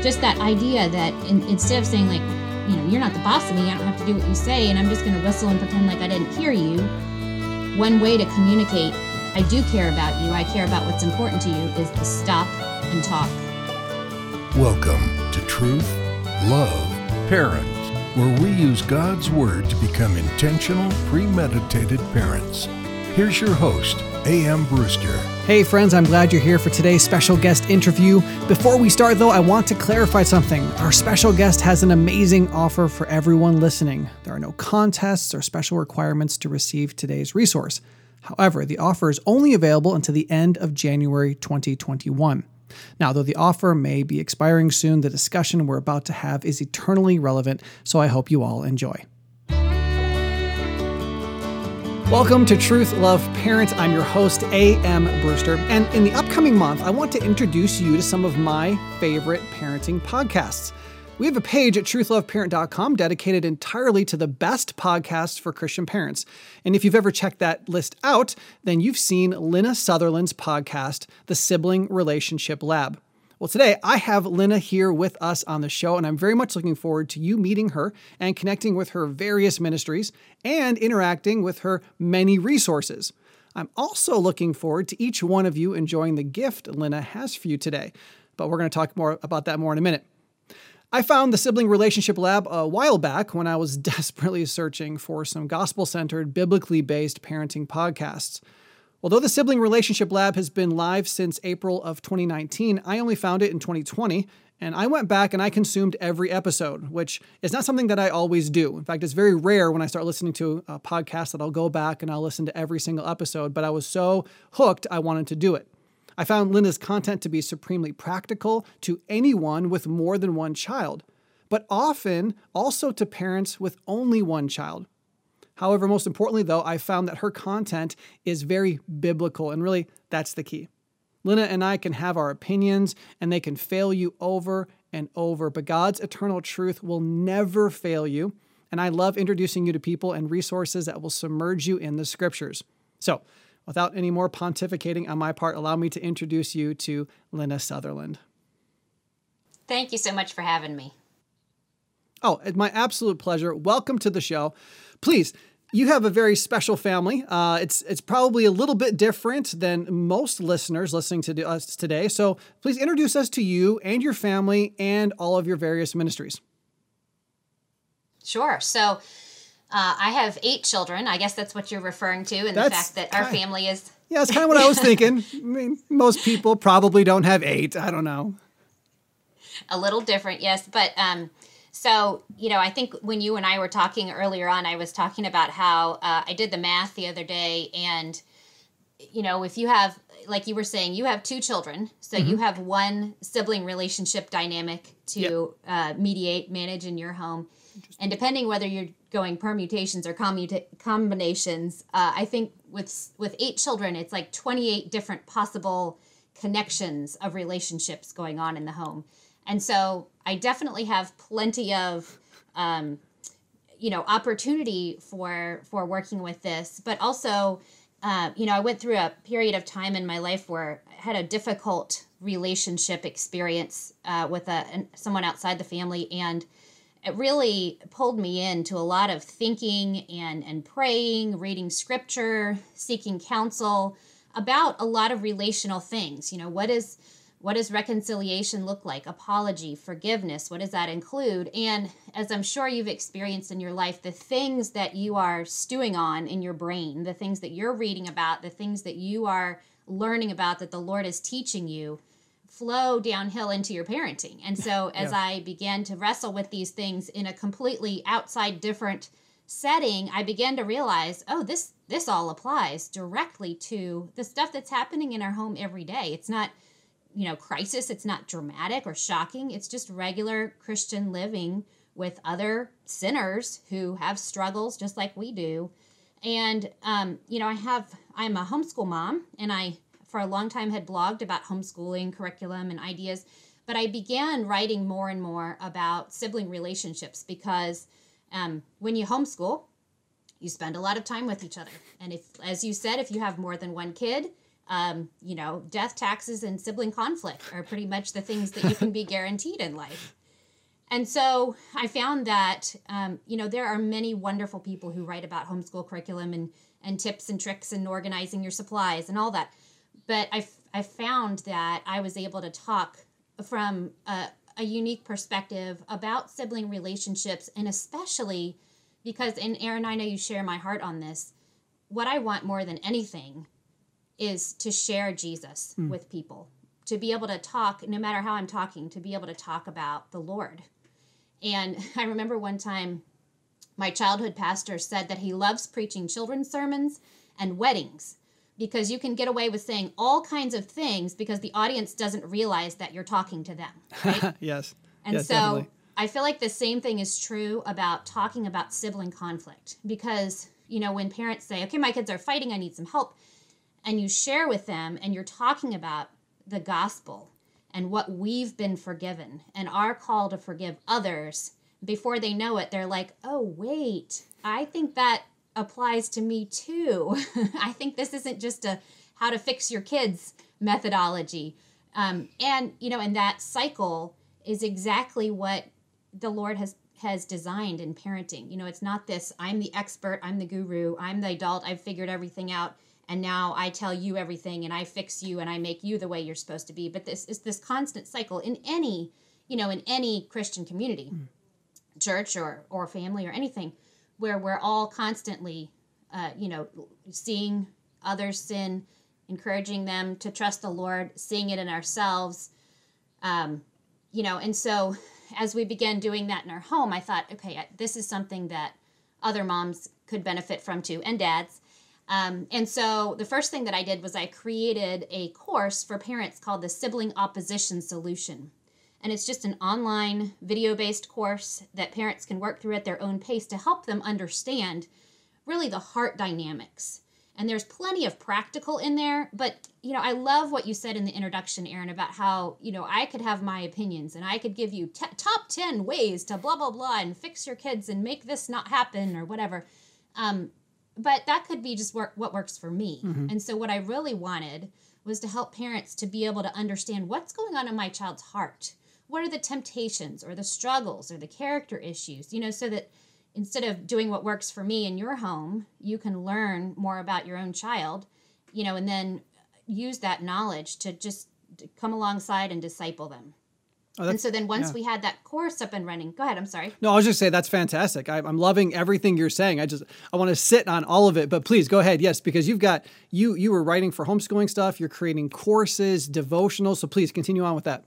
just that idea that instead of saying like, you're not the boss of me, I don't have to do what you say, and I'm just going to whistle and pretend like I didn't hear you. One way to communicate, I do care about you, I care about what's important to you, is to stop and talk. Welcome to Truth, Love, Parents, where we use God's Word to become intentional, premeditated parents. Here's your host, A.M. Brewster. Hey friends, I'm glad you're here for today's special guest interview. Before we start though, I want to clarify something. Our special guest has an amazing offer for everyone listening. There are no contests or special requirements to receive today's resource. However, the offer is only available until the end of January 2021. Now, though the offer may be expiring soon, the discussion we're about to have is eternally relevant, so I hope you all enjoy. Welcome to Truth, Love, Parents. I'm your host, A.M. Brewster, and in the upcoming month, I want to introduce you to some of my favorite parenting podcasts. We have a page at truthloveparent.com dedicated entirely to the best podcasts for Christian parents. And if you've ever checked that list out, then you've seen Lynna Sutherland's podcast, The Sibling Relationship Lab. Well, today I have Lynna here with us on the show, and I'm very much looking forward to you meeting her and connecting with her various ministries and interacting with her many resources. I'm also looking forward to each one of you enjoying the gift Lynna has for you today, but we're going to talk more about that more in a minute. I found the Sibling Relationship Lab a while back when I was desperately searching for some gospel-centered, biblically based parenting podcasts. Although the Sibling Relationship Lab has been live since April of 2019, I only found it in 2020, and I went back and I consumed every episode, which is not something that I always do. In fact, it's very rare when I start listening to a podcast that I'll go back and I'll listen to every single episode, but I was so hooked I wanted to do it. I found Lynna's content to be supremely practical to anyone with more than one child, but often also to parents with only one child. However, most importantly, though, I found that her content is very biblical, and really, that's the key. Lynna and I can have our opinions, and they can fail you over and over, but God's eternal truth will never fail you, and I love introducing you to people and resources that will submerge you in the scriptures. So, without any more pontificating on my part, allow me to introduce you to Lynna Sutherland. Thank you so much for having me. Oh, it's my absolute pleasure. Welcome to the show. Please, you have a very special family. It's probably a little bit different than most listeners listening to us today. So please introduce us to you and your family and all of your various ministries. Sure. So I have 8 children. I guess that's what you're referring to, and the fact that our family is... Yeah, that's kind of what I was thinking. I mean, most people probably don't have 8. I don't know. A little different, yes. But... So, I think when you and I were talking earlier on, I was talking about how I did the math the other day. And, if you have, like you were saying, you have 2 children. So you have one sibling relationship dynamic to mediate, manage in your home. And depending whether you're going permutations or combinations, I think with 8 children, it's like 28 different possible connections of relationships going on in the home. And so I definitely have plenty of, opportunity for working with this. But also, I went through a period of time in my life where I had a difficult relationship experience with someone outside the family. And it really pulled me into a lot of thinking and praying, reading scripture, seeking counsel about a lot of relational things. What does reconciliation look like? Apology, forgiveness, what does that include? And as I'm sure you've experienced in your life, the things that you are stewing on in your brain, the things that you're reading about, the things that you are learning about that the Lord is teaching you, flow downhill into your parenting. And so as I began to wrestle with these things in a completely outside different setting, I began to realize, this all applies directly to the stuff that's happening in our home every day. It's not crisis. It's not dramatic or shocking. It's just regular Christian living with other sinners who have struggles just like we do. And, I'm a homeschool mom, and I, for a long time, had blogged about homeschooling curriculum and ideas, but I began writing more and more about sibling relationships because when you homeschool, you spend a lot of time with each other. And if, as you said, if you have more than one kid, Death, taxes, and sibling conflict are pretty much the things that you can be guaranteed in life. And so I found that, there are many wonderful people who write about homeschool curriculum and tips and tricks and organizing your supplies and all that. But I found that I was able to talk from a unique perspective about sibling relationships, and especially because, and Aaron, I know you share my heart on this, what I want more than anything is to share Jesus with people, to be able to talk, no matter how I'm talking, to be able to talk about the Lord. And I remember one time my childhood pastor said that he loves preaching children's sermons and weddings because you can get away with saying all kinds of things because the audience doesn't realize that you're talking to them. Right? Yes. And yes, so definitely. I feel like the same thing is true about talking about sibling conflict because, when parents say, okay, my kids are fighting, I need some help, and you share with them and you're talking about the gospel and what we've been forgiven and our call to forgive others, before they know it, they're like, oh, wait, I think that applies to me too. I think this isn't just a how to fix your kids methodology. And that cycle is exactly what the Lord has designed in parenting. It's not this, I'm the expert, I'm the guru, I'm the adult, I've figured everything out, and now I tell you everything and I fix you and I make you the way you're supposed to be. But this is this constant cycle in any Christian community, church or family or anything, where we're all constantly, seeing others sin, encouraging them to trust the Lord, seeing it in ourselves, and so as we began doing that in our home, I thought, okay, this is something that other moms could benefit from too, and dads. And so the first thing that I did was I created a course for parents called the Sibling Opposition Solution. And it's just an online video-based course that parents can work through at their own pace to help them understand really the heart dynamics. And there's plenty of practical in there, but, I love what you said in the introduction, Aaron, about how, I could have my opinions and I could give you top 10 ways to blah, blah, blah, and fix your kids and make this not happen or whatever. But that could be just what works for me. Mm-hmm. And so what I really wanted was to help parents to be able to understand what's going on in my child's heart. What are the temptations or the struggles or the character issues, so that instead of doing what works for me in your home, you can learn more about your own child, and then use that knowledge to just come alongside and disciple them. Oh, and so then once we had that course up and running, go ahead, I'm sorry. No, I was just saying that's fantastic. I'm loving everything you're saying. I want to sit on all of it, but please go ahead. Yes, because you've got, you were writing for homeschooling stuff, you're creating courses, devotionals. So please continue on with that.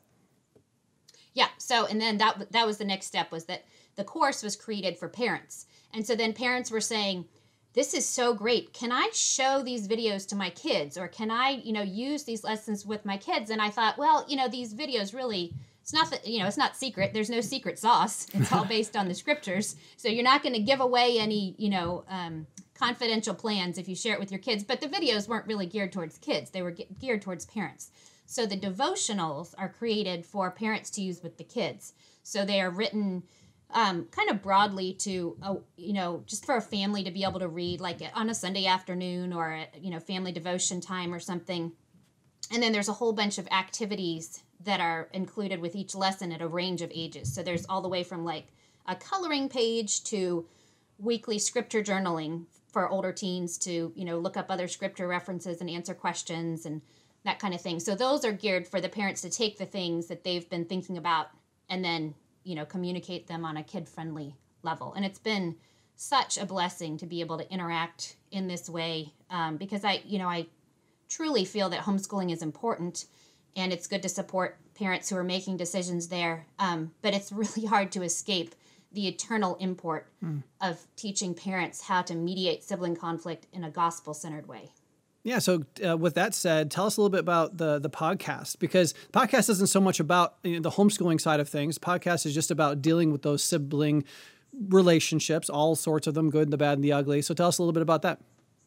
Yeah. So, and then that was the next step, was that the course was created for parents. And so then parents were saying, this is so great. Can I show these videos to my kids? Or can I, use these lessons with my kids? And I thought, well, these videos really, it's not that, it's not secret. There's no secret sauce. It's all based on the scriptures. So you're not going to give away any, confidential plans if you share it with your kids. But the videos weren't really geared towards kids. They were geared towards parents. So the devotionals are created for parents to use with the kids. So they are written kind of broadly to, just for a family to be able to read, like on a Sunday afternoon or, family devotion time or something. And then there's a whole bunch of activities that are included with each lesson at a range of ages. So there's all the way from like a coloring page to weekly scripture journaling for older teens to, look up other scripture references and answer questions and that kind of thing. So those are geared for the parents to take the things that they've been thinking about and then, communicate them on a kid-friendly level. And it's been such a blessing to be able to interact in this way because I truly feel that homeschooling is important and it's good to support parents who are making decisions there. But it's really hard to escape the eternal import of teaching parents how to mediate sibling conflict in a gospel-centered way. Yeah. So with that said, tell us a little bit about the podcast, because the podcast isn't so much about the homeschooling side of things. Podcast is just about dealing with those sibling relationships, all sorts of them, good, the bad, and the ugly. So tell us a little bit about that.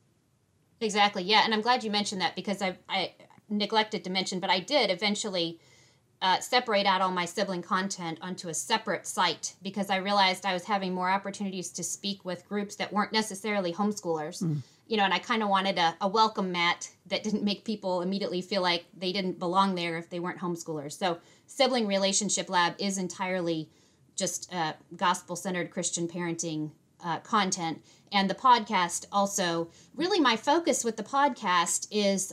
Exactly. Yeah. And I'm glad you mentioned that because I neglected to mention, but I did eventually separate out all my sibling content onto a separate site because I realized I was having more opportunities to speak with groups that weren't necessarily homeschoolers. and I kind of wanted a welcome mat that didn't make people immediately feel like they didn't belong there if they weren't homeschoolers. So Sibling Relationship Lab is entirely just gospel-centered Christian parenting content. And the podcast also, really my focus with the podcast is,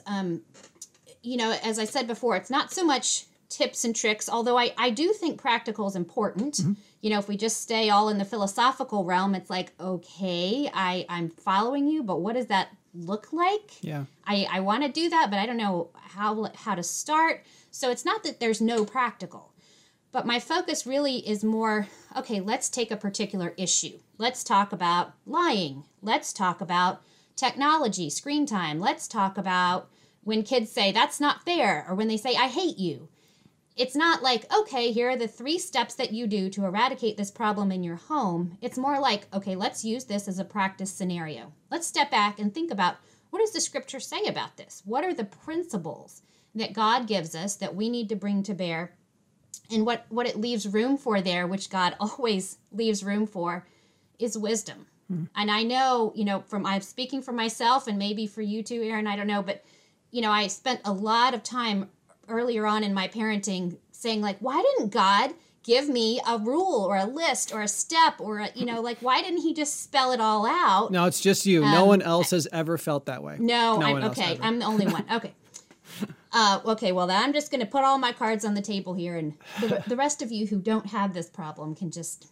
as I said before, it's not so much tips and tricks, although I do think practical is important. Mm-hmm. If we just stay all in the philosophical realm, it's like, okay, I'm following you, but what does that look like? Yeah. I want to do that, but I don't know how to start. So it's not that there's no practical, but my focus really is more, okay, let's take a particular issue. Let's talk about lying. Let's talk about technology, screen time. Let's talk about when kids say, that's not fair, or when they say, I hate you. It's not like, okay, here are the 3 steps that you do to eradicate this problem in your home. It's more like, okay, let's use this as a practice scenario. Let's step back and think about, what does the scripture say about this? What are the principles that God gives us that we need to bring to bear? And what it leaves room for there, which God always leaves room for, is wisdom. Mm-hmm. And I know, I'm speaking for myself and maybe for you too, Aaron, I don't know, but, I spent a lot of time earlier on in my parenting saying, like, why didn't God give me a rule or a list or a step or, why didn't he just spell it all out? No, it's just you. No one else has ever felt that way. No, I'm the only one. Okay. Okay, well, then I'm just going to put all my cards on the table here, and the rest of you who don't have this problem can just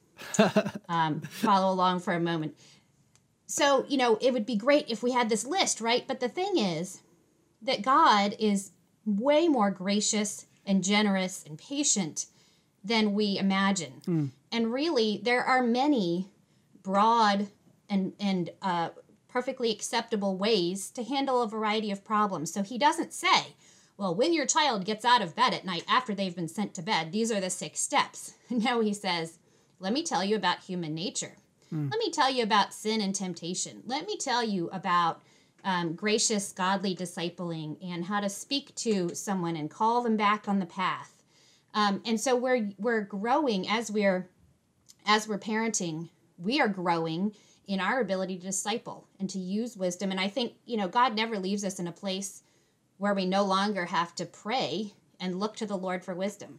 follow along for a moment. So, it would be great if we had this list, right? But the thing is that God is way more gracious and generous and patient than we imagine. Mm. And really, there are many broad and perfectly acceptable ways to handle a variety of problems. So he doesn't say, well, when your child gets out of bed at night after they've been sent to bed, these are the 6 steps. No, he says, let me tell you about human nature. Mm. Let me tell you about sin and temptation. Let me tell you about gracious, godly discipling and how to speak to someone and call them back on the path. And so we're growing as we're parenting. We are growing in our ability to disciple and to use wisdom. And I think, God never leaves us in a place where we no longer have to pray and look to the Lord for wisdom.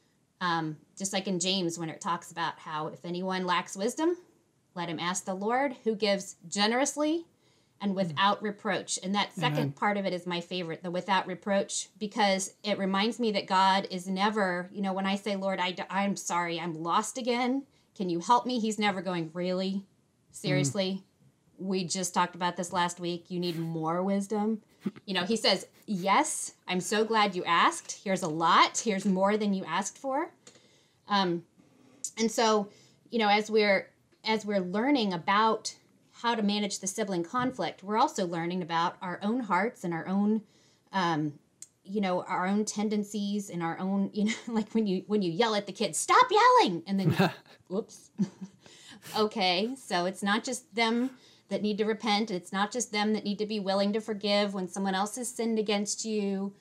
Just like in James, when it talks about how if anyone lacks wisdom, let him ask the Lord, who gives generously and without reproach. And that second part of it is my favorite, the without reproach, because it reminds me that God is never, when I say, Lord, I'm sorry, I'm lost again. Can you help me? He's never going, really? Seriously? We just talked about this last week. You need more wisdom. He says, yes, I'm so glad you asked. Here's a lot. Here's more than you asked for. And so, as we're learning about how to manage the sibling conflict, we're also learning about our own hearts and our own, our own tendencies and our own, like when you yell at the kids, stop yelling, and then, whoops. Okay, so it's not just them that need to repent. It's not just them that need to be willing to forgive when someone else has sinned against you.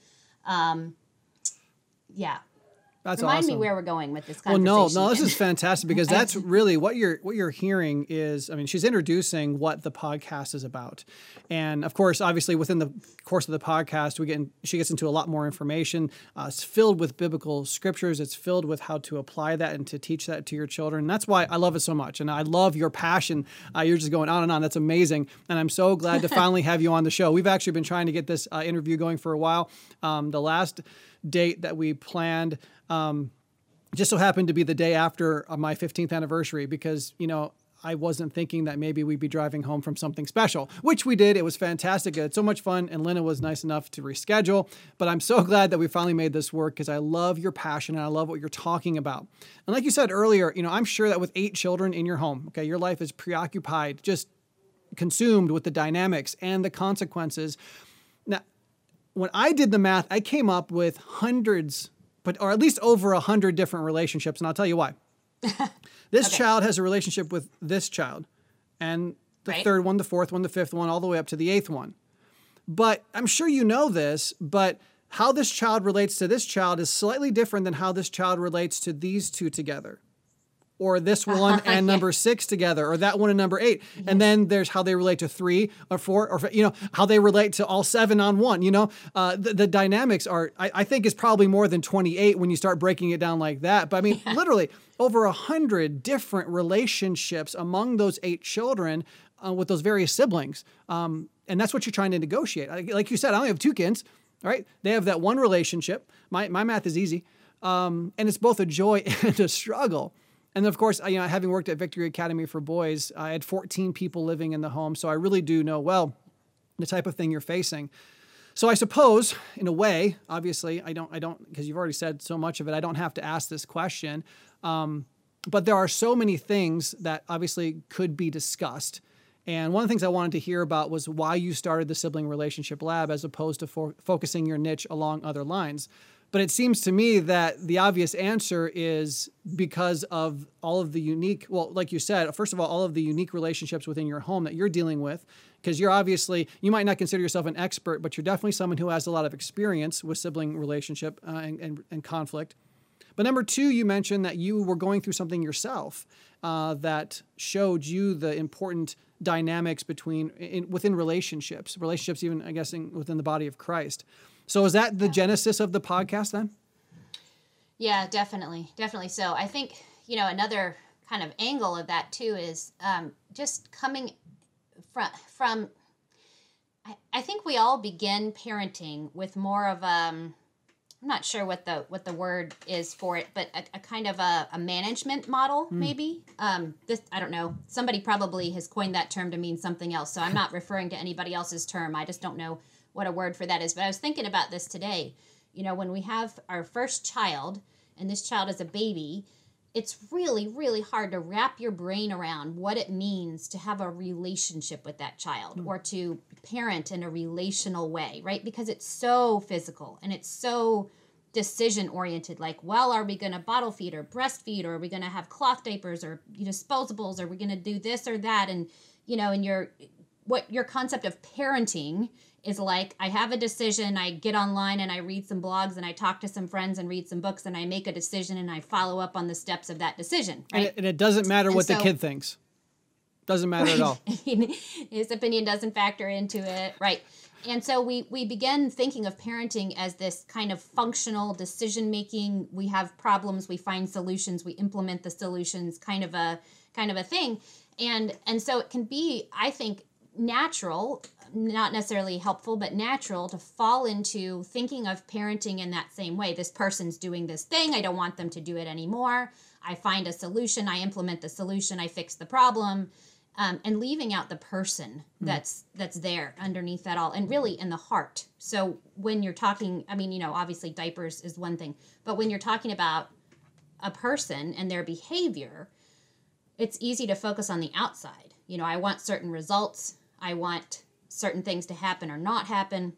Yeah. That's Remind awesome. me where we're going with this conversation. Well, no, this is fantastic because that's really what you're hearing is, she's introducing what the podcast is about. And of course, obviously within the course of the podcast, she gets into a lot more information. It's filled with biblical scriptures. It's filled with how to apply that and to teach that to your children. And that's why I love it so much. And I love your passion. You're just going on and on. That's amazing. And I'm so glad to finally have you on the show. We've actually been trying to get this interview going for a while. The last date that we planned just so happened to be the day after my 15th anniversary because, I wasn't thinking that maybe we'd be driving home from something special, which we did. It was fantastic. I had so much fun, and Lena was nice enough to reschedule. But I'm so glad that we finally made this work because I love your passion and I love what you're talking about. And like you said earlier, I'm sure that with 8 children in your home, okay, your life is preoccupied, just consumed with the dynamics and the consequences. Now, when I did the math, I came up with hundreds or at least over 100 different relationships. And I'll tell you why. This child has a relationship with this child and the third one, the fourth one, the fifth one, all the way up to the 8th one. But I'm sure you know this, but how this child relates to this child is slightly different than how this child relates to these 2 together. or this one and number 6 together, or that one and number 8. Yes. And then there's how they relate to 3 or 4, or, how they relate to all 7 on one. The dynamics are, I think, is probably more than 28 when you start breaking it down like that. But I mean, literally over 100 different relationships among those 8 children with those various siblings. And that's what you're trying to negotiate. Like you said, I only have 2 kids, right? They have that one relationship. My math is easy. And it's both a joy and a struggle. And of course, having worked at Victory Academy for Boys, I had 14 people living in the home. So I really do know well the type of thing you're facing. So I suppose, in a way, obviously, I don't, because you've already said so much of it, I don't have to ask this question. But there are so many things that obviously could be discussed. And one of the things I wanted to hear about was why you started the Sibling Relationship Lab as opposed to focusing your niche along other lines. But it seems to me that the obvious answer is because of all of the unique, well, like you said, first of all of the unique relationships within your home that you're dealing with, because you might not consider yourself an expert, but you're definitely someone who has a lot of experience with sibling relationship and conflict. But number 2, you mentioned that you were going through something yourself that showed you the important dynamics within relationships even, I guess, within the body of Christ. So is that the genesis of the podcast then? Yeah, definitely. Definitely so. I think, another kind of angle of that too is just coming from I think we all begin parenting with more of I'm not sure what the word is for it, but a kind of a management model, maybe. I don't know. Somebody probably has coined that term to mean something else, so I'm not referring to anybody else's term. I just don't know what a word for that is. But I was thinking about this today. When we have our first child, and this child is a baby, it's really, really hard to wrap your brain around what it means to have a relationship with that child or to parent in a relational way, right? Because it's so physical and it's so decision-oriented. Like, are we going to bottle feed or breastfeed, or are we going to have cloth diapers or disposables? Or are we going to do this or that? And, and your concept of parenting is like, I have a decision, I get online and I read some blogs and I talk to some friends and read some books and I make a decision and I follow up on the steps of that decision. Right? And it doesn't matter what the kid thinks. Doesn't matter at all. His opinion doesn't factor into it. Right. And so we begin thinking of parenting as this kind of functional decision-making. We have problems, we find solutions, we implement the solutions, kind of a thing. And so it can be, I think, natural, not necessarily helpful, but natural to fall into thinking of parenting in that same way. This person's doing this thing. I don't want them to do it anymore. I find a solution. I implement the solution. I fix the problem. And leaving out the person that's there underneath that all, and really in the heart. So when you're talking, obviously diapers is one thing, but when you're talking about a person and their behavior, it's easy to focus on the outside. I want certain results. I want certain things to happen or not happen.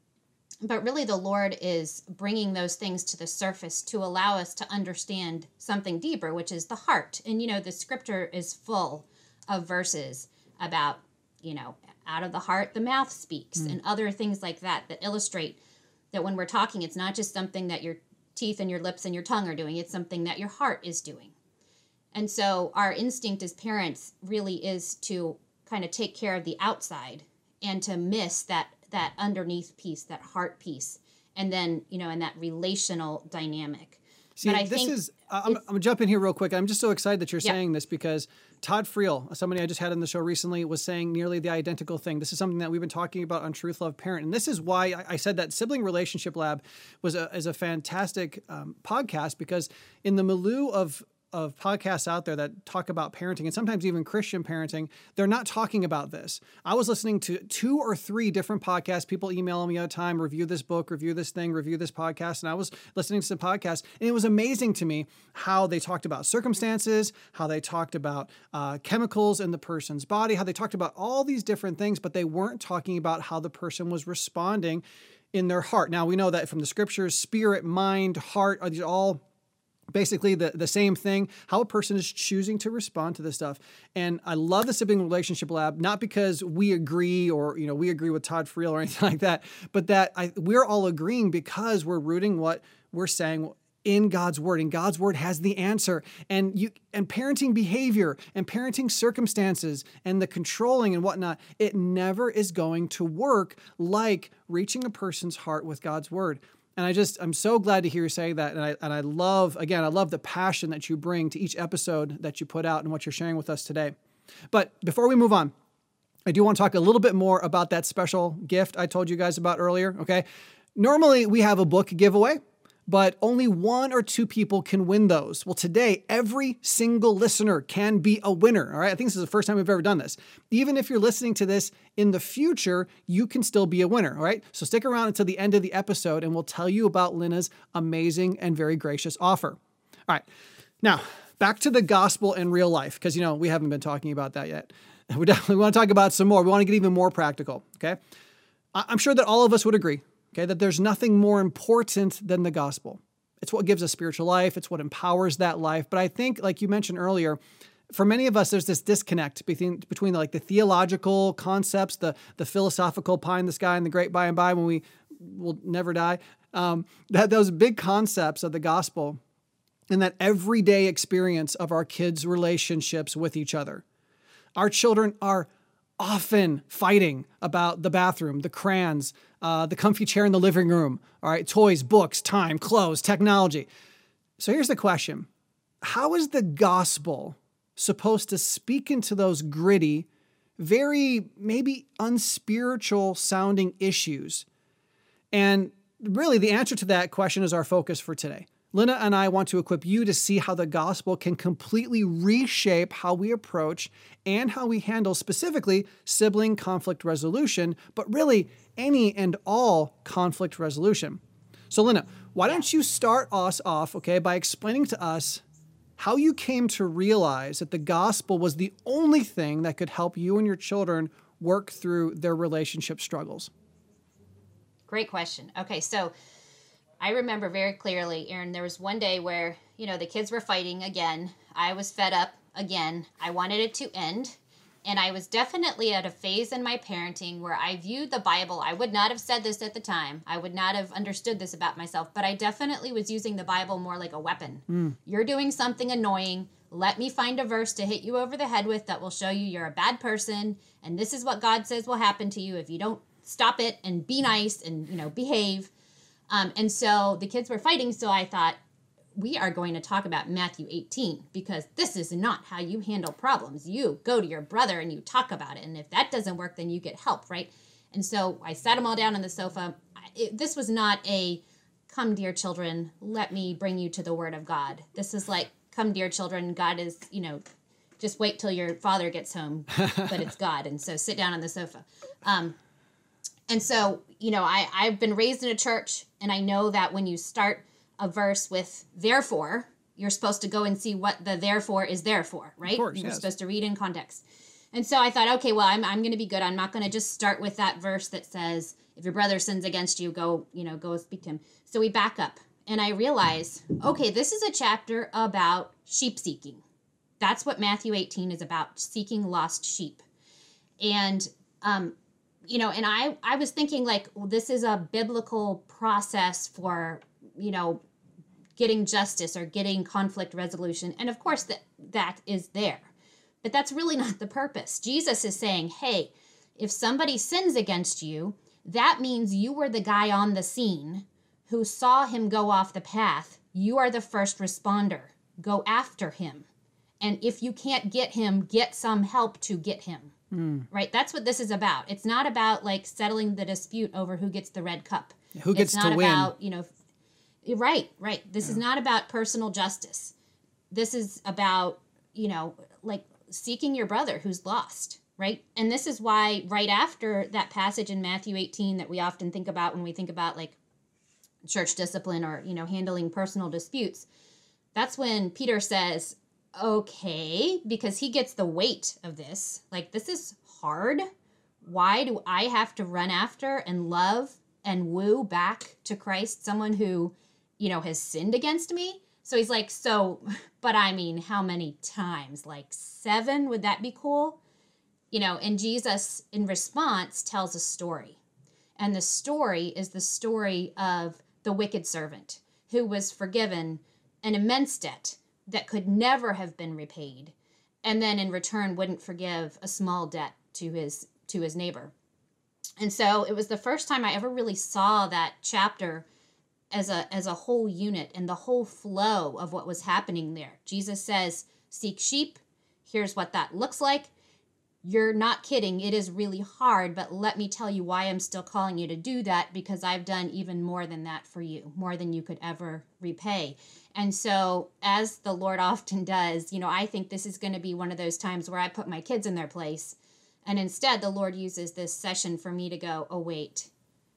But really the Lord is bringing those things to the surface to allow us to understand something deeper, which is the heart. And, the scripture is full of verses about, out of the heart, the mouth speaks, and other things like that illustrate that when we're talking, it's not just something that your teeth and your lips and your tongue are doing. It's something that your heart is doing. And so our instinct as parents really is to kind of take care of the outside and to miss that underneath piece, that heart piece, and then, in that relational dynamic. See, I'm going to jump in here real quick. I'm just so excited that you're saying this, because Todd Friel, somebody I just had on the show recently, was saying nearly the identical thing. This is something that we've been talking about on Truth, Love, Parent. And this is why I said that Sibling Relationship Lab is a fantastic podcast, because in the milieu of podcasts out there that talk about parenting, and sometimes even Christian parenting, they're not talking about this. I was listening to 2 or 3 different podcasts. People emailing me all the time, review this book, review this thing, review this podcast. And I was listening to some podcasts, and it was amazing to me how they talked about circumstances, how they talked about chemicals in the person's body, how they talked about all these different things, but they weren't talking about how the person was responding in their heart. Now, we know that from the scriptures, spirit, mind, heart, are these all basically the same thing, how a person is choosing to respond to this stuff. And I love the Sibling Relationship Lab, not because we agree or, we agree with Todd Friel or anything like that, but that we're all agreeing because we're rooting what we're saying in God's word, and God's word has the answer. And parenting behavior and parenting circumstances and the controlling and whatnot, it never is going to work like reaching a person's heart with God's word. And I'm so glad to hear you say that. And I love the passion that you bring to each episode that you put out and what you're sharing with us today. But before we move on, I do want to talk a little bit more about that special gift I told you guys about earlier, okay? Normally, we have a book giveaway, but only 1 or 2 people can win those. Well, today, every single listener can be a winner, all right? I think this is the first time we've ever done this. Even if you're listening to this in the future, you can still be a winner, all right? So stick around until the end of the episode, and we'll tell you about Lina's amazing and very gracious offer. All right, now, back to the gospel in real life, because, we haven't been talking about that yet. We definitely want to talk about some more. We want to get even more practical, okay? I'm sure that all of us would agree, okay, that there's nothing more important than the gospel. It's what gives us spiritual life. It's what empowers that life. But I think, like you mentioned earlier, for many of us, there's this disconnect between like the theological concepts, the philosophical pie in the sky and the great by and by when we will never die, that those big concepts of the gospel and that everyday experience of our kids' relationships with each other. Our children are often fighting about the bathroom, the crayons, the comfy chair in the living room, all right, toys, books, time, clothes, technology. So here's the question. How is the gospel supposed to speak into those gritty, very maybe unspiritual sounding issues? And really the answer to that question is our focus for today. Lina and I want to equip you to see how the gospel can completely reshape how we approach and how we handle specifically sibling conflict resolution, but really any and all conflict resolution. So Lina, why don't you start us off, okay, by explaining to us how you came to realize that the gospel was the only thing that could help you and your children work through their relationship struggles? Great question. Okay, so I remember very clearly, Aaron, there was one day where, the kids were fighting again. I was fed up again. I wanted it to end. And I was definitely at a phase in my parenting where I viewed the Bible. I would not have said this at the time. I would not have understood this about myself, but I definitely was using the Bible more like a weapon. You're doing something annoying. Let me find a verse to hit you over the head with that will show you you're a bad person. And this is what God says will happen to you if you don't stop it and be nice and, behave. And so the kids were fighting, so I thought, we are going to talk about Matthew 18, because this is not how you handle problems. You go to your brother and you talk about it, and if that doesn't work, then you get help, right? And so I sat them all down on the sofa. This was not a, come, dear children, let me bring you to the word of God. This is like, come, dear children, God is, just wait till your father gets home, but it's God, and so sit down on the sofa. And so, I've been raised in a church, and I know that when you start a verse with therefore, you're supposed to go and see what the therefore is there for, right? Of course, you're yes. supposed to read in context. And so I thought, okay, well, I'm going to be good. I'm not going to just start with that verse that says, if your brother sins against you, go speak to him. So we back up, and I realize, okay, this is a chapter about sheep seeking. That's what Matthew 18 is about, seeking lost sheep. And, and I was thinking like, well, this is a biblical process for, getting justice or getting conflict resolution. And of course that is there, but that's really not the purpose. Jesus is saying, hey, if somebody sins against you, that means you were the guy on the scene who saw him go off the path. You are the first responder. Go after him. And if you can't get him, get some help to get him. Right? That's what this is about. It's not about like settling the dispute over who gets the red cup. Who gets to win. It's not about, right. This is not about personal justice. This is about, like seeking your brother who's lost, right? And this is why right after that passage in Matthew 18 that we often think about when we think about like church discipline or, handling personal disputes, that's when Peter says, okay, because he gets the weight of this. Like, this is hard. Why do I have to run after and love and woo back to Christ someone who, has sinned against me? So he's like, but I mean, how many times? Like 7? Would that be cool? And Jesus, in response, tells a story. And the story is the story of the wicked servant who was forgiven an immense debt that could never have been repaid, and then in return wouldn't forgive a small debt to his neighbor. And so it was the first time I ever really saw that chapter as a whole unit and the whole flow of what was happening there. Jesus says, seek sheep. Here's what that looks like. You're not kidding. It is really hard, but let me tell you why I'm still calling you to do that, because I've done even more than that for you, more than you could ever repay. And so, as the Lord often does, I think this is going to be one of those times where I put my kids in their place. And instead, the Lord uses this session for me to go, oh, wait.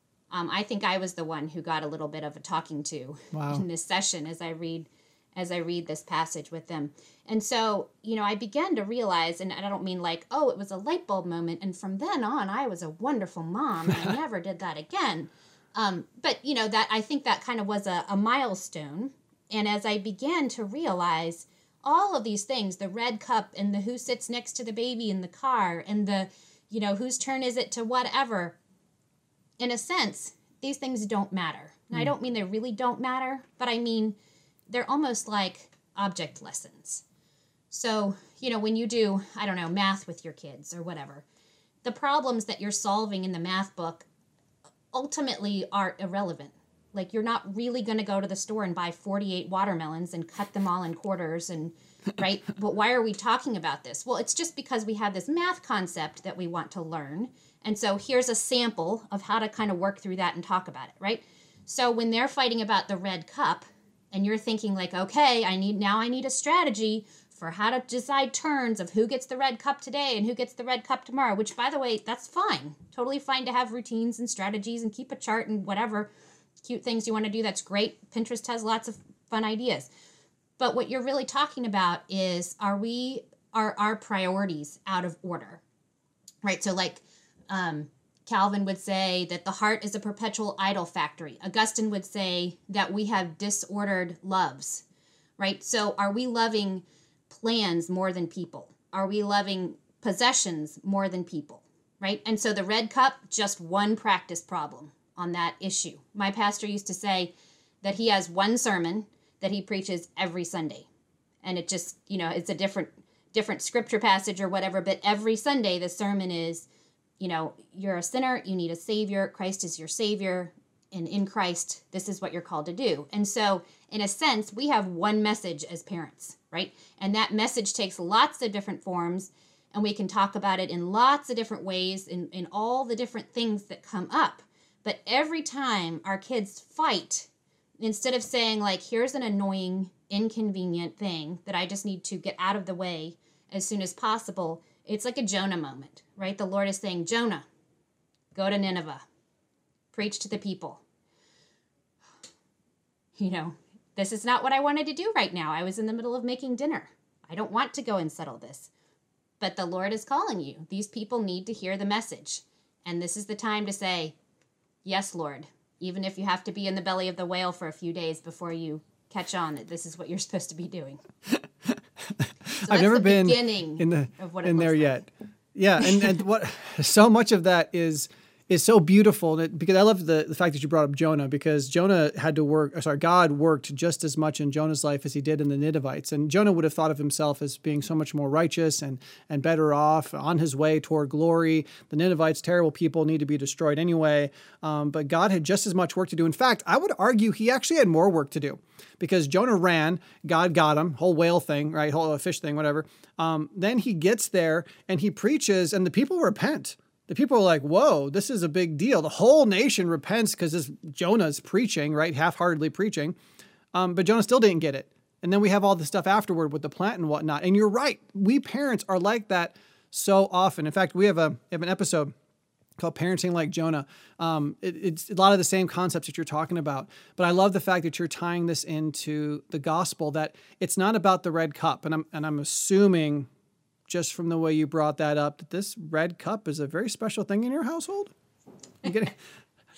I think I was the one who got a little bit of a talking to in this session as I read this passage with them. And so, I began to realize, and I don't mean like, oh, it was a light bulb moment, and from then on, I was a wonderful mom, and I never did that again. But, that I think that kind of was a milestone. And as I began to realize all of these things, the red cup and the who sits next to the baby in the car and the, whose turn is it to whatever, in a sense, these things don't matter. Now, I don't mean they really don't matter, but I mean they're almost like object lessons. So, when you do, I don't know, math with your kids or whatever, the problems that you're solving in the math book ultimately are irrelevant. Like, you're not really going to go to the store and buy 48 watermelons and cut them all in quarters and, right? But why are we talking about this? Well, it's just because we have this math concept that we want to learn. And so here's a sample of how to kind of work through that and talk about it, right? So when they're fighting about the red cup and you're thinking like, okay, I need a strategy for how to decide turns of who gets the red cup today and who gets the red cup tomorrow, which, by the way, that's fine. Totally fine to have routines and strategies and keep a chart and whatever cute things you want to do. That's great. Pinterest has lots of fun ideas. But what you're really talking about is, are our priorities out of order, right? So like Calvin would say that the heart is a perpetual idol factory. Augustine would say that we have disordered loves, right? So are we loving plans more than people? Are we loving possessions more than people, right? And so the red cup, just one practice problem on that issue. My pastor used to say that he has one sermon that he preaches every Sunday. And it just, it's a different scripture passage or whatever, but every Sunday the sermon is, you're a sinner, you need a savior, Christ is your savior, and in Christ, this is what you're called to do. And so, in a sense, we have one message as parents, right? And that message takes lots of different forms, and we can talk about it in lots of different ways, in all the different things that come up. But every time our kids fight, instead of saying like, here's an annoying, inconvenient thing that I just need to get out of the way as soon as possible, it's like a Jonah moment, right? The Lord is saying, Jonah, go to Nineveh, preach to the people. This is not what I wanted to do right now. I was in the middle of making dinner. I don't want to go and settle this. But the Lord is calling you. These people need to hear the message. And this is the time to say, yes, Lord, even if you have to be in the belly of the whale for a few days before you catch on that this is what you're supposed to be doing. So I've never been in there yet. Yeah, and what so much of that is so beautiful, because I love the fact that you brought up Jonah, because Jonah had to God worked just as much in Jonah's life as he did in the Ninevites. And Jonah would have thought of himself as being so much more righteous and better off on his way toward glory. The Ninevites, terrible people, need to be destroyed anyway. But God had just as much work to do. In fact, I would argue he actually had more work to do, because Jonah ran, God got him, whole whale thing, right? Whole fish thing, whatever. Then he gets there and he preaches and the people repent. The people are like, whoa, this is a big deal. The whole nation repents because Jonah's preaching, right? Half-heartedly preaching. But Jonah still didn't get it. And then we have all the stuff afterward with the plant and whatnot. And you're right. We parents are like that so often. In fact, we have an episode called Parenting Like Jonah. It's a lot of the same concepts that you're talking about. But I love the fact that you're tying this into the gospel, that it's not about the red cup. And I'm assuming, just from the way you brought that up, that this red cup is a very special thing in your household?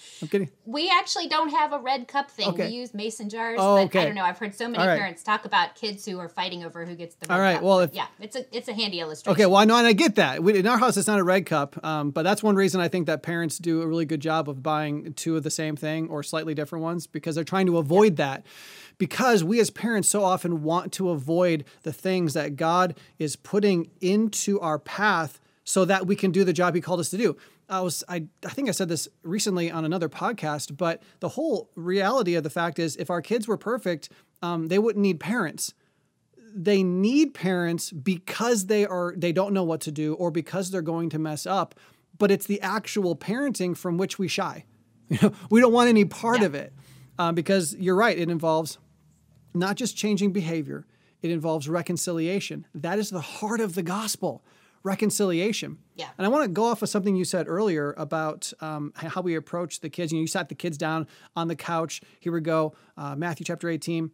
I'm kidding. We actually don't have a red cup thing. Okay. We use mason jars. Oh, but okay. I don't know. I've heard so many All right. parents talk about kids who are fighting over who gets the red All right, cup. well, But yeah, it's a handy illustration. Okay, well, no, and I get that. In our house, it's not a red cup, but that's one reason I think that parents do a really good job of buying two of the same thing or slightly different ones, because they're trying to avoid that. Because we as parents so often want to avoid the things that God is putting into our path so that we can do the job he called us to do. I think I said this recently on another podcast, but the whole reality of the fact is if our kids were perfect, they wouldn't need parents. They need parents because they don't know what to do or because they're going to mess up, but it's the actual parenting from which we shy. We don't want any part of it because you're right. It involves not just changing behavior. It involves reconciliation. That is the heart of the gospel, reconciliation. Yeah. And I want to go off of something you said earlier about how we approach the kids. You sat the kids down on the couch. Here we go. Matthew chapter 18.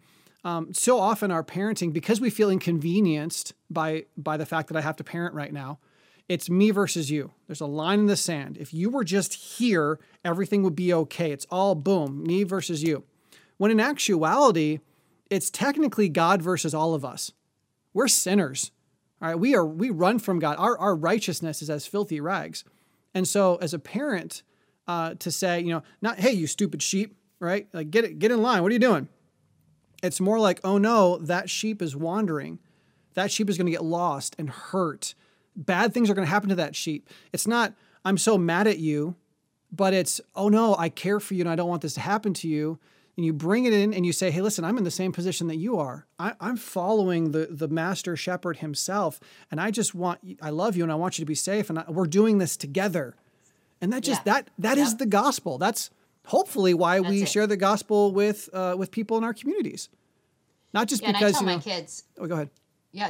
So often our parenting, because we feel inconvenienced by the fact that I have to parent right now, it's me versus you. There's a line in the sand. If you were just here, everything would be okay. It's all boom, me versus you. When in actuality, it's technically God versus all of us. We're sinners. All right, we run from God. Our righteousness is as filthy rags. And so as a parent, to say, not, hey, you stupid sheep, right? Like get in line. What are you doing? It's more like, oh no, that sheep is wandering. That sheep is going to get lost and hurt. Bad things are going to happen to that sheep. It's not, I'm so mad at you, but it's, oh no, I care for you and I don't want this to happen to you. And you bring it in and you say, hey, listen, I'm in the same position that you are. I'm following the master shepherd himself. And I love you and I want you to be safe. And we're doing this together. And that is the gospel. That's hopefully why we share the gospel with people in our communities. Not just because, and I tell my kids. Oh, go ahead. Yeah.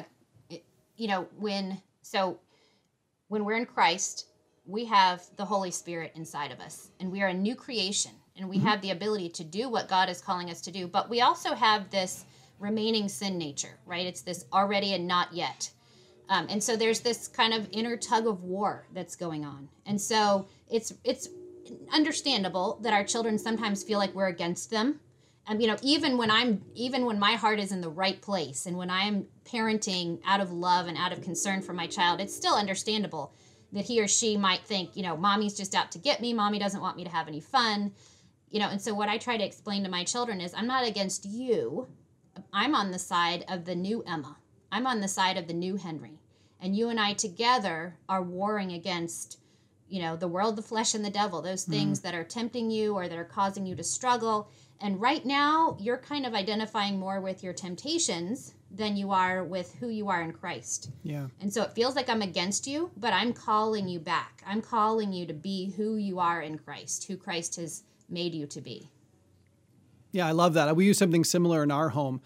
When we're in Christ, we have the Holy Spirit inside of us and we are a new creation and we have the ability to do what God is calling us to do. But we also have this remaining sin nature, right? It's this already and not yet. And so there's this kind of inner tug of war that's going on. And so it's understandable that our children sometimes feel like we're against them. And, even when my heart is in the right place and when I'm parenting out of love and out of concern for my child, it's still understandable that he or she might think, mommy's just out to get me. Mommy doesn't want me to have any fun. And so what I try to explain to my children is I'm not against you. I'm on the side of the new Emma. I'm on the side of the new Henry. And you and I together are warring against, the world, the flesh, and the devil, those things that are tempting you or that are causing you to struggle. And right now, you're kind of identifying more with your temptations than you are with who you are in Christ. Yeah. And so it feels like I'm against you, but I'm calling you back. I'm calling you to be who you are in Christ, who Christ has made you to be. Yeah, I love that. We use something similar in our home.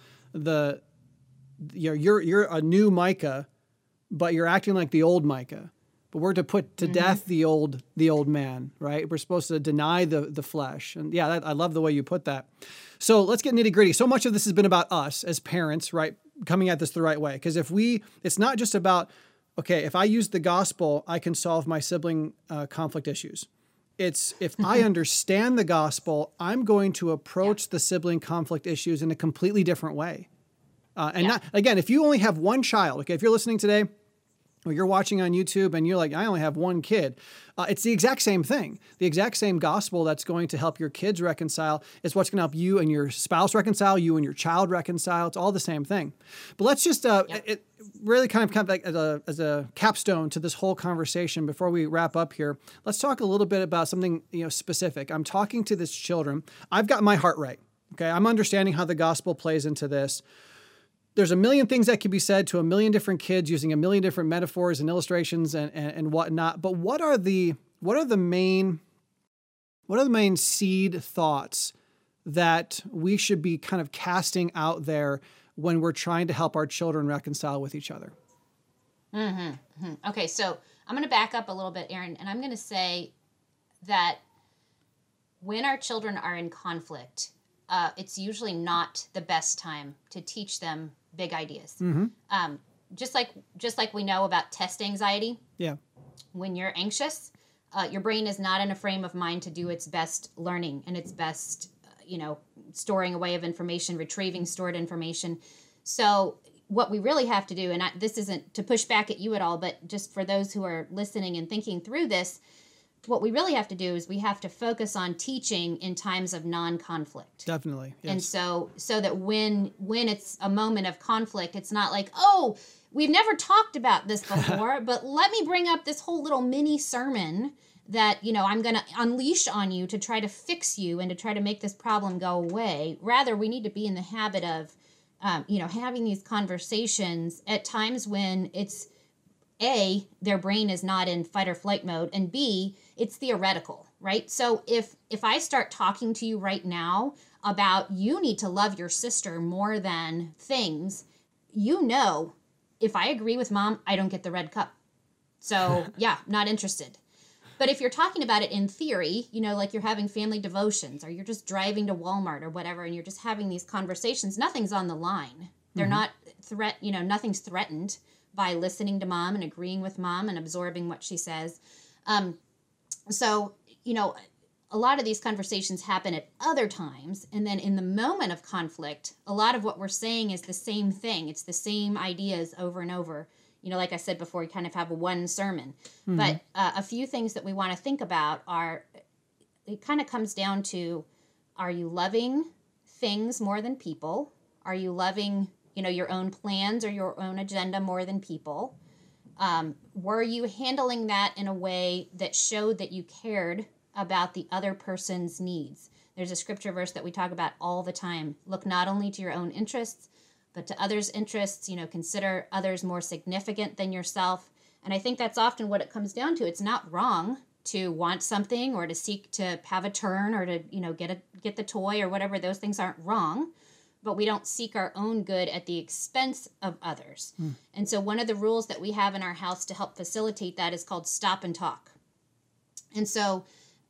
You're a new Micah, but you're acting like the old Micah. But we're to put to death the old man, right? We're supposed to deny the flesh. And yeah, I love the way you put that. So let's get nitty gritty. So much of this has been about us as parents, right? Coming at this the right way. Because it's not just about, okay, if I use the gospel, I can solve my sibling conflict issues. It's if I understand the gospel, I'm going to approach the sibling conflict issues in a completely different way. Not, again, if you only have one child, okay, if you're listening today, or you're watching on YouTube and you're like, I only have one kid. It's the exact same thing. The exact same gospel that's going to help your kids reconcile is what's going to help you and your spouse reconcile, you and your child reconcile. It's all the same thing. But let's just, it really kind of like as a capstone to this whole conversation before we wrap up here, let's talk a little bit about something specific. I'm talking to these children. I've got my heart right. Okay, I'm understanding how the gospel plays into this. There's a million things that can be said to a million different kids using a million different metaphors and illustrations and whatnot. But what are the main seed thoughts that we should be kind of casting out there when we're trying to help our children reconcile with each other? Okay, so I'm going to back up a little bit, Aaron, and I'm going to say that when our children are in conflict, it's usually not the best time to teach them big ideas. Just like we know about test anxiety. Yeah. When you're anxious, your brain is not in a frame of mind to do its best learning and its best, storing away of information, retrieving stored information. So what we really have to do, and this isn't to push back at you at all, but just for those who are listening and thinking through this, what we really have to do is we have to focus on teaching in times of non-conflict. Definitely. Yes. And so that when it's a moment of conflict, it's not like, oh, we've never talked about this before, but let me bring up this whole little mini sermon that, I'm going to unleash on you to try to fix you and to try to make this problem go away. Rather, we need to be in the habit of, having these conversations at times when it's, A, their brain is not in fight or flight mode, and B, it's theoretical, right? So if I start talking to you right now about you need to love your sister more than things, if I agree with Mom, I don't get the red cup. So yeah, not interested. But if you're talking about it in theory, like you're having family devotions or you're just driving to Walmart or whatever, and you're just having these conversations, nothing's on the line. They're not nothing's threatened by listening to Mom and agreeing with Mom and absorbing what she says. So, a lot of these conversations happen at other times. And then in the moment of conflict, a lot of what we're saying is the same thing. It's the same ideas over and over. Like I said before, we kind of have one sermon. Mm-hmm. But a few things that we want to think about it kind of comes down to, are you loving things more than people? Are you loving, your own plans or your own agenda more than people? Were you handling that in a way that showed that you cared about the other person's needs? There's a scripture verse that we talk about all the time. Look not only to your own interests, but to others' interests. Consider others more significant than yourself. And I think that's often what it comes down to. It's not wrong to want something or to seek to have a turn or to, get the toy or whatever. Those things aren't wrong. But we don't seek our own good at the expense of others. And so one of the rules that we have in our house to help facilitate that is called stop and talk. And so,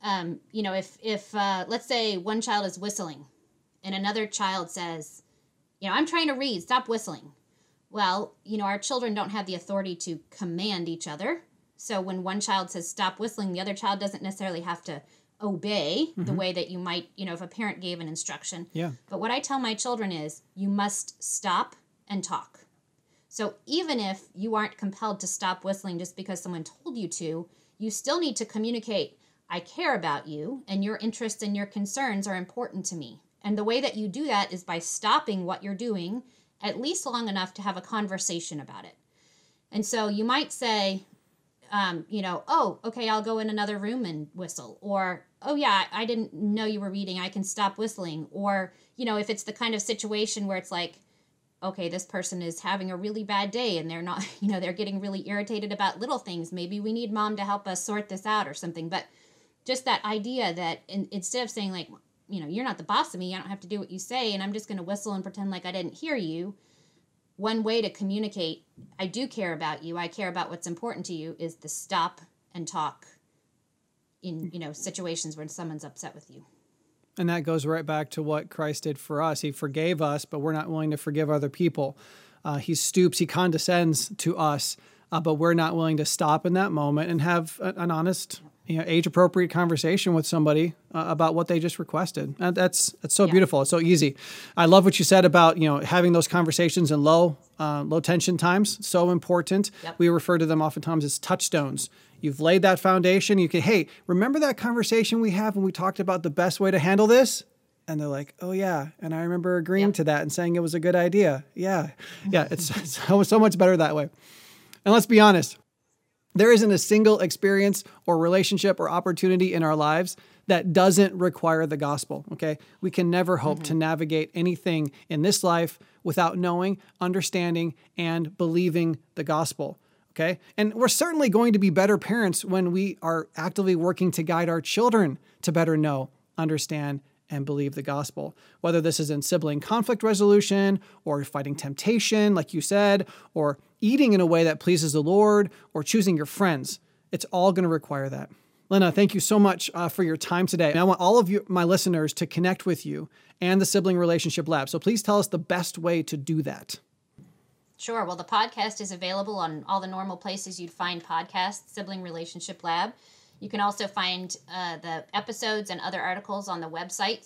if let's say one child is whistling and another child says, I'm trying to read, stop whistling. Well, our children don't have the authority to command each other. So when one child says stop whistling, the other child doesn't necessarily have to obey the way that you might, if a parent gave an instruction. Yeah. But what I tell my children is you must stop and talk. So even if you aren't compelled to stop whistling just because someone told you to, you still need to communicate, I care about you and your interests and your concerns are important to me. And the way that you do that is by stopping what you're doing at least long enough to have a conversation about it. And so you might say, oh, okay, I'll go in another room and whistle. Or, oh yeah, I didn't know you were reading, I can stop whistling. Or, if it's the kind of situation where it's like, okay, this person is having a really bad day and they're not, they're getting really irritated about little things. Maybe we need Mom to help us sort this out or something. But just that idea that instead of saying like, you're not the boss of me, I don't have to do what you say, and I'm just going to whistle and pretend like I didn't hear you. One way to communicate, I do care about you, I care about what's important to you, is to stop and talk in, situations when someone's upset with you. And that goes right back to what Christ did for us. He forgave us, but we're not willing to forgive other people. He stoops, he condescends to us, but we're not willing to stop in that moment and have an honest, age-appropriate conversation with somebody about what they just requested. And that's so beautiful. It's so easy. I love what you said about, having those conversations in low tension times. So important. Yep. We refer to them oftentimes as touchstones. You've laid that foundation. You can, hey, remember that conversation we had when we talked about the best way to handle this? And they're like, oh yeah. And I remember agreeing to that and saying it was a good idea. Yeah. Yeah. It's so much better that way. And let's be honest, there isn't a single experience or relationship or opportunity in our lives that doesn't require the gospel, okay? We can never hope to navigate anything in this life without knowing, understanding, and believing the gospel, okay? And we're certainly going to be better parents when we are actively working to guide our children to better know, understand, and believe the gospel. Whether this is in sibling conflict resolution or fighting temptation, like you said, or eating in a way that pleases the Lord, or choosing your friends, it's all going to require that. Lena, thank you so much for your time today. And I want all of you, my listeners, to connect with you and the Sibling Relationship Lab. So please tell us the best way to do that. Sure. Well, the podcast is available on all the normal places you'd find podcasts, Sibling Relationship Lab. You can also find the episodes and other articles on the website,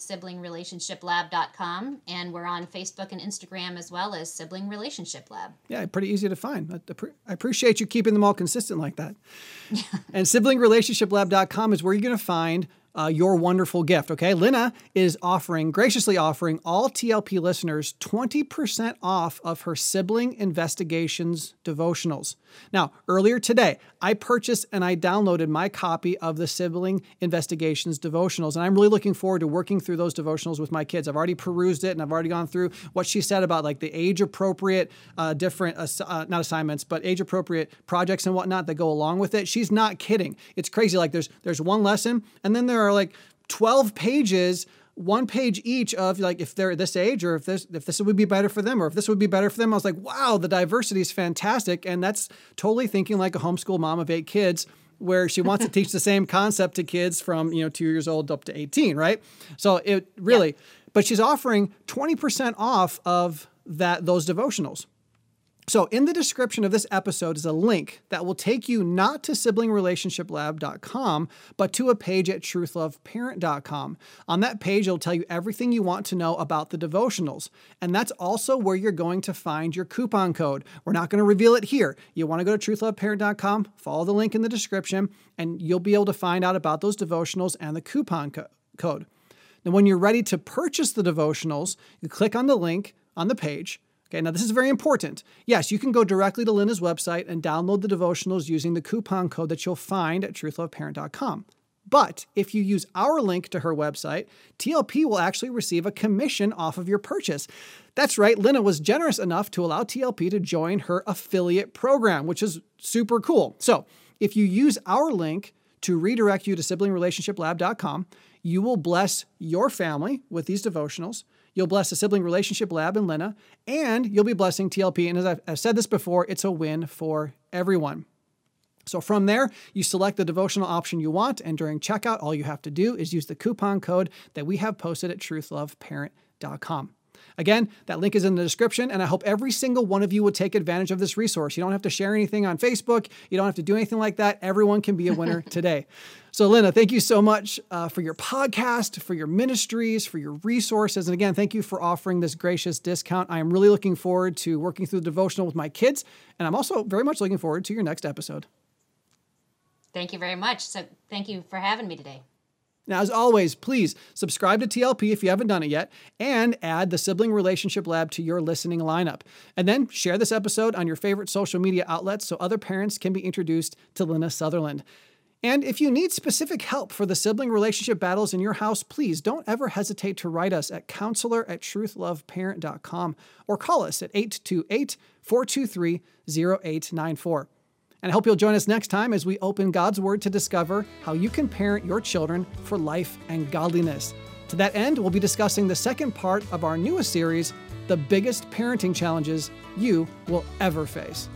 siblingRelationshipLab.com. And we're on Facebook and Instagram as well as Sibling Relationship Lab. Yeah, pretty easy to find. I appreciate you keeping them all consistent like that. And SiblingRelationshipLab.com is where you're going to find your wonderful gift, okay? Lynna is graciously offering all TLP listeners 20% off of her Sibling Investigations devotionals. Now, earlier today, I purchased and I downloaded my copy of the Sibling Investigations devotionals, and I'm really looking forward to working through those devotionals with my kids. I've already perused it, and I've already gone through what she said about like the age-appropriate, different, not assignments, but age-appropriate projects and whatnot that go along with it. She's not kidding. It's crazy. Like there's one lesson, and then there are like 12 pages, one page each of like if they're this age or if this would be better for them or if this would be better for them. I was like, wow, the diversity is fantastic. And that's totally thinking like a homeschool mom of 8 kids where she wants to teach the same concept to kids from, 2 years old up to 18, right? So it really, but she's offering 20% off of those devotionals. So in the description of this episode is a link that will take you not to SiblingRelationshipLab.com, but to a page at TruthLoveParent.com. On that page, it'll tell you everything you want to know about the devotionals. And that's also where you're going to find your coupon code. We're not going to reveal it here. You want to go to TruthLoveParent.com, follow the link in the description, and you'll be able to find out about those devotionals and the coupon code. Now, when you're ready to purchase the devotionals, you click on the link on the page. Okay, now this is very important. Yes, you can go directly to Lynna's website and download the devotionals using the coupon code that you'll find at truthloveparent.com. But if you use our link to her website, TLP will actually receive a commission off of your purchase. That's right, Lynna was generous enough to allow TLP to join her affiliate program, which is super cool. So if you use our link to redirect you to SiblingRelationshipLab.com, you will bless your family with these devotionals. You'll bless the Sibling Relationship Lab and Lynna, and you'll be blessing TLP. And as I've said this before, it's a win for everyone. So from there, you select the devotional option you want, and during checkout, all you have to do is use the coupon code that we have posted at truthloveparent.com. Again, that link is in the description, and I hope every single one of you would take advantage of this resource. You don't have to share anything on Facebook. You don't have to do anything like that. Everyone can be a winner today. So Lynna, thank you so much for your podcast, for your ministries, for your resources. And again, thank you for offering this gracious discount. I am really looking forward to working through the devotional with my kids, and I'm also very much looking forward to your next episode. Thank you very much. So thank you for having me today. Now, as always, please subscribe to TLP if you haven't done it yet, and add the Sibling Relationship Lab to your listening lineup. And then share this episode on your favorite social media outlets so other parents can be introduced to Lynna Sutherland. And if you need specific help for the sibling relationship battles in your house, please don't ever hesitate to write us at counselor@truthloveparent.com or call us at 828-423-0894. And I hope you'll join us next time as we open God's Word to discover how you can parent your children for life and godliness. To that end, we'll be discussing the second part of our newest series, The Biggest Parenting Challenges You Will Ever Face.